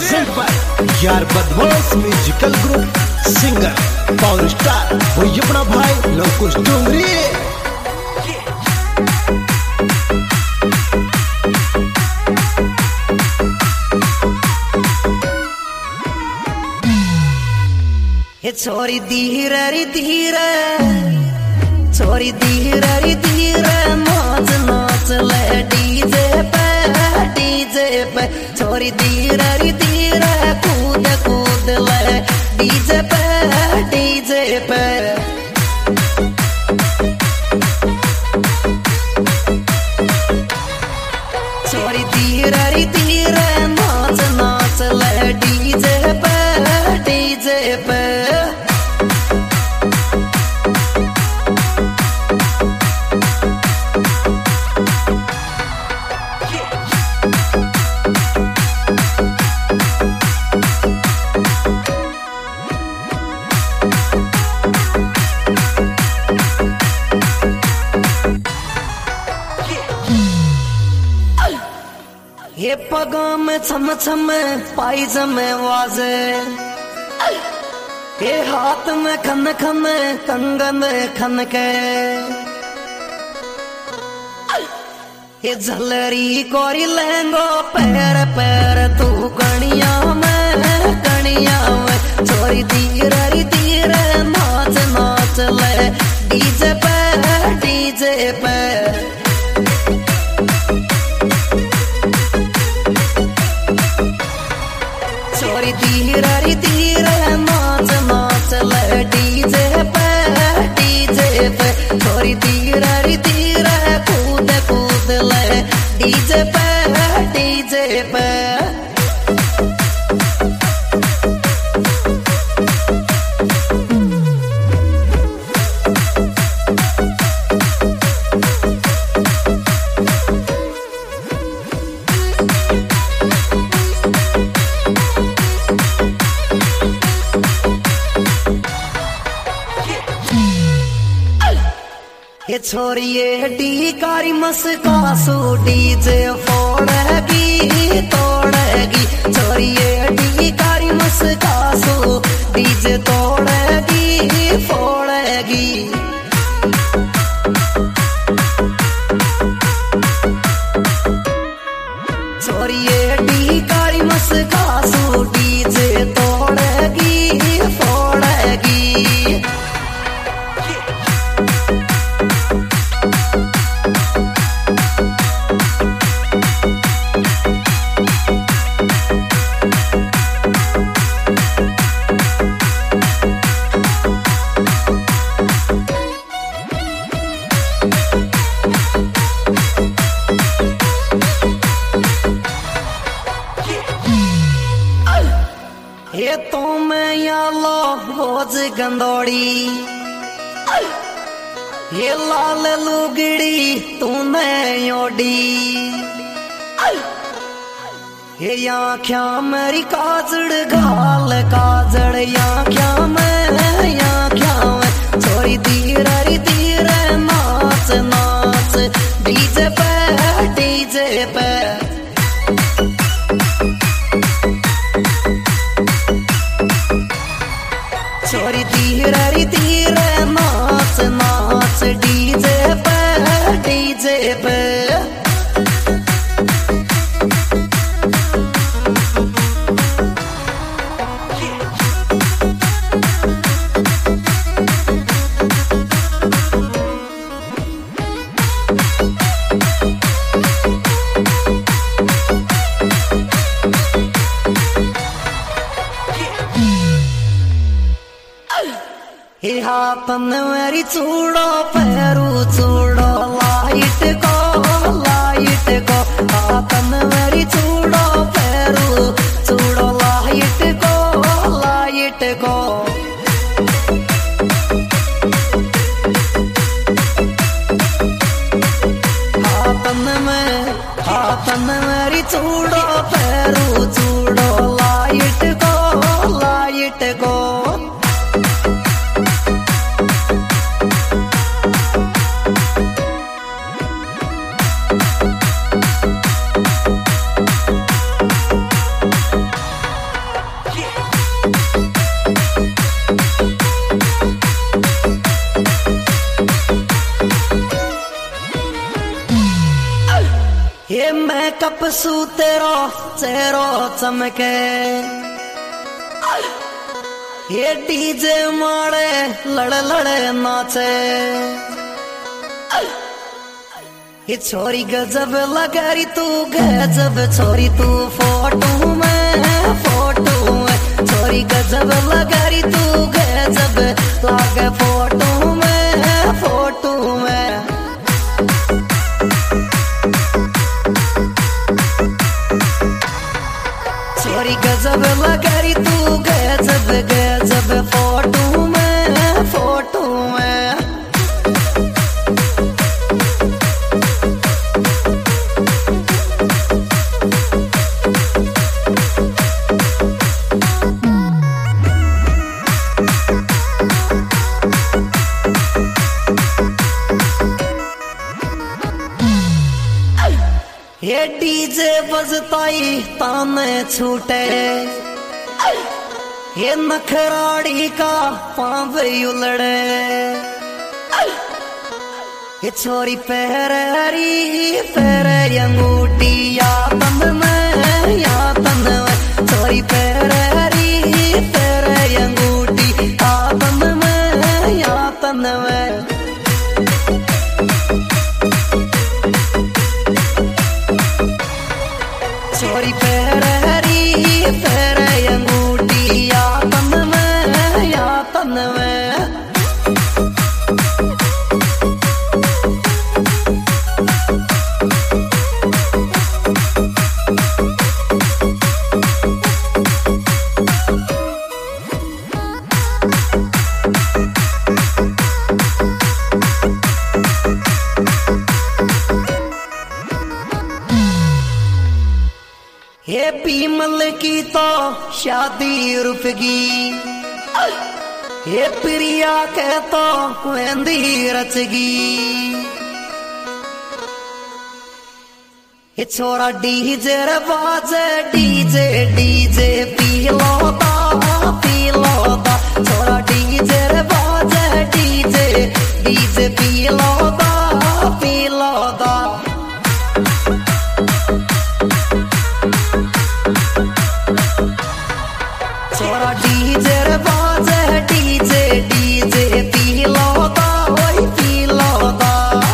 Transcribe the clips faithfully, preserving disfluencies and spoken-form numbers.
Present by Yaar Badmash musical group singer power star वही अपना भाई लवकुश डोंगरी। छोरी धीरे री धीरे छोरी धीरे री धीरे नाच नाच ले डीजे पे डीजे पे छोरी धीरे री धीरे कूद कूद ले डीजे पे डीजे पे छोरी धीरे री धीरे नाच नाच ले डीजे पे डीजे पे ये पगा में छम छम पाइजम वाजे ये हाथ में खन खन कंगन खन के ये झलरी कोरी लहंगो पैर पैर तू कणिया में कणिया में छोरी धीरे धीरे नाच नाच ले डीजे पे डीजे पे छोरी धीरे धीरे नाच नाच ले डीजे पे डीजे पे छोरी धीरे धीरे कूद कूद ले डीजे पे डीजे पे ये छोरी ये डी कारी मस्कासू डीजे फोड़ेगी तोड़ेगी छोरी ये डी कारी मस्कासू डीजे तोड़ेगी फोड़ेगी छोरी ये डी कारी मस्कासू डीजे तोड़ेगी फोड़ेगी ये तो मैं या लो रोज गंदोड़ी ये लाल लुगड़ी तूने ओडी ये आँख्या मेरी काजड़ घाल काजड़ आँख्या में आँख्या में छोरी धीरे धीरे नाच नाच डीजे पे डीजे पे छोरी धीरे धीरे नाच नाच डीजे पे डीजे पे हाथन मेरी चूड़ो पैरू चूड़ो लाइट को लाइट को हाथन मेरी चूड़ो पैरू चूड़ो लाइट को लाइट को हाथन में हाथन मेरी चूड़ो पैरू चूड़ो लाइट को लाइट को ये मैकअप सू तेरो चेहरो चमके, ये डीजे मारे लड़ लड़ नाचे, ये छोरी गजब लगारी तू गजब छोरी तू फोटो में फोटो में, छोरी गजब लगारी तू गजब लागे फोटो में फोटो में। छोरी गजब लगारी तू गजब गजब फोटो में फोटो में। ये डीजे बजताई ताने छूटे, ये नखराड़ी का पाँव उलड़े, ये छोरी पहरी पहरे अंगूठी या तन में या तन में, छोरी पहरी पहरे अंगूठी या तन में या तन में। छोरी पहरी पहरे अंगूठी या तन में या तन में। ये पीमल की तो शादी रुपगी, ये प्रिया के तो मेहंदी रचगी, ये छोरा डीजे रे बाजे डीजे डीजे पीलोदा पीलोदा, छोरा डीजे रे बाजे डीजे डीजे पीलोदा पीलोदा। छोरा डीजे रे बाजे डीजे डीजे पीलोदा ओए पीलोदा।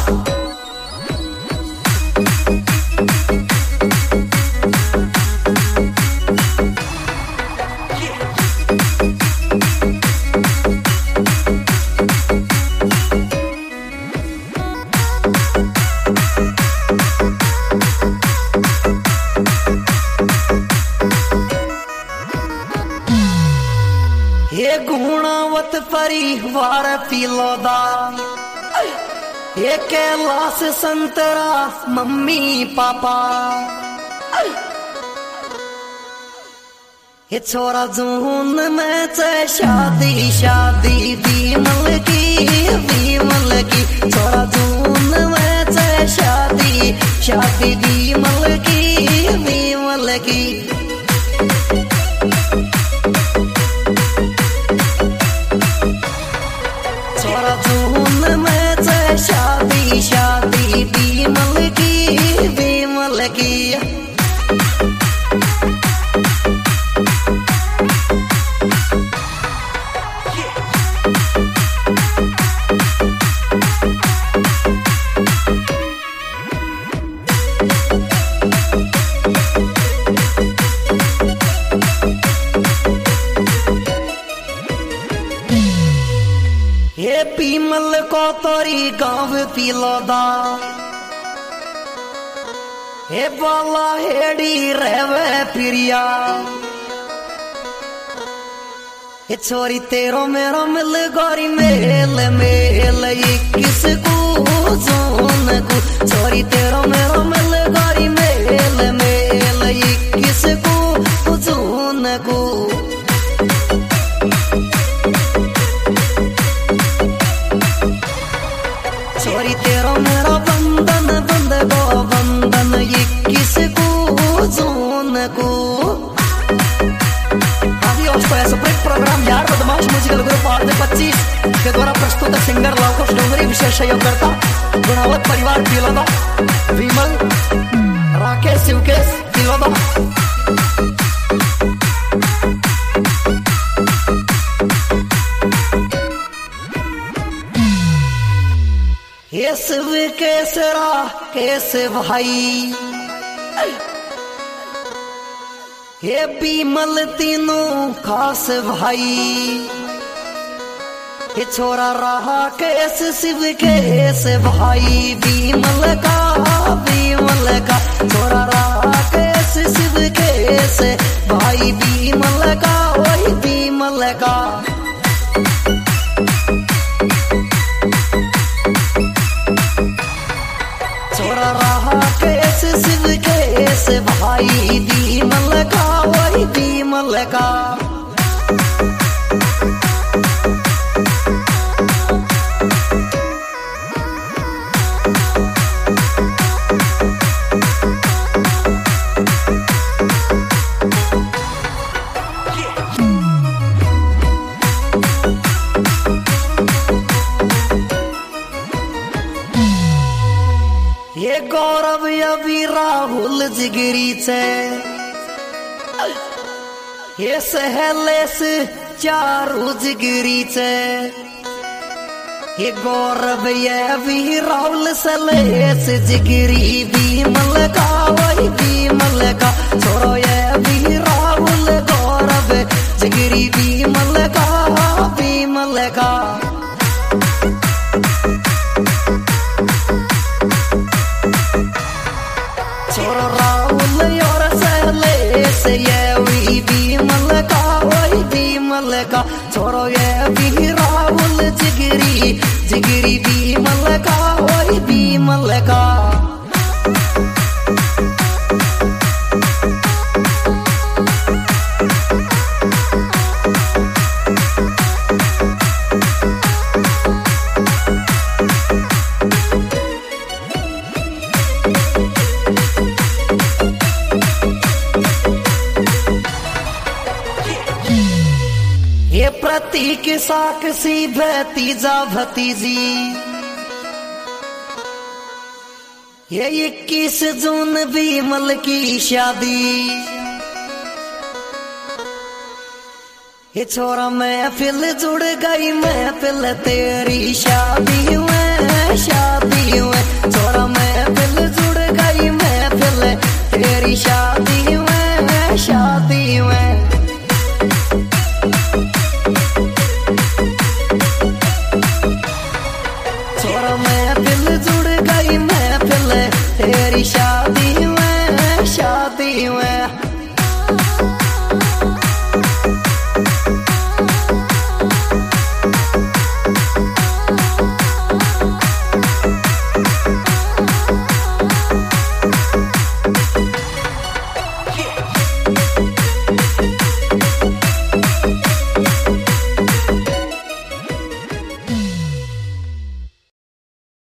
ये गुणावत परिवार पीलोदा, ये कैलाश संतरा मम्मी पापा, ये छोरा जून में चे शादी शादी बीमल की बीमल की, छोरा जून में चे शादी शादी बीमल की बीमल की। छोरा जून में चे शादी शादी बीमल की बीमल की। ये पीमल को तोरी गाँव पीलोदा, हे बाला हेड़ी रहवे प्रिया, ये छोरी तेरो मेरो मिल गोरी मेल मेल इक्कीस को जोन को, छोरी तेरो मेरो मिल गोरी मेल मेल इक्कीस को जोन को। छोरी तेरो मेरा बंधन बंद गो बंधन इक्कीस को जोन को। प्रोग्राम यार बदमाश म्यूजिकल ग्रुप आठ पच्चीस के द्वारा प्रस्तुत सिंगर लवकुश डोंगरी विशेष सहयोगकर्ता गुणावत परिवार पीलोदा विमल केसरा केस भाई हे बीमल तीनों खास भाई ये छोरा रहा केस शिव केस भाई बीमल का बीमल का छोरा रहा केस शिव केस भाई बीमल का वही बीमल का छोरा रहा केस शिव केस भाई बीमल का वही बीमल का ये गौरव अभी राहुल जिगरी से ये सहले से चारू जिगरी से ये गौरव ये भी राहुल सलेस जिगरी बीमल का वही बीमल का छोरो ये भी राहुल गौरव जिगरी बीमल का बीमल का छोरो राहुल और सहलेस ये वही बीमल का वही बीमल का छोरो ये भी राहुल जिगरी जिगरी बीमल का वही बीमल का ये प्रतीक साक्षी भतीजा भतीजी ये इक्कीस जून बीमल की शादी ये छोरा महफिल जुड़ गई महफिल तेरी शादी में शादी में छोरा महफिल जुड़ गई महफिल तेरी शादी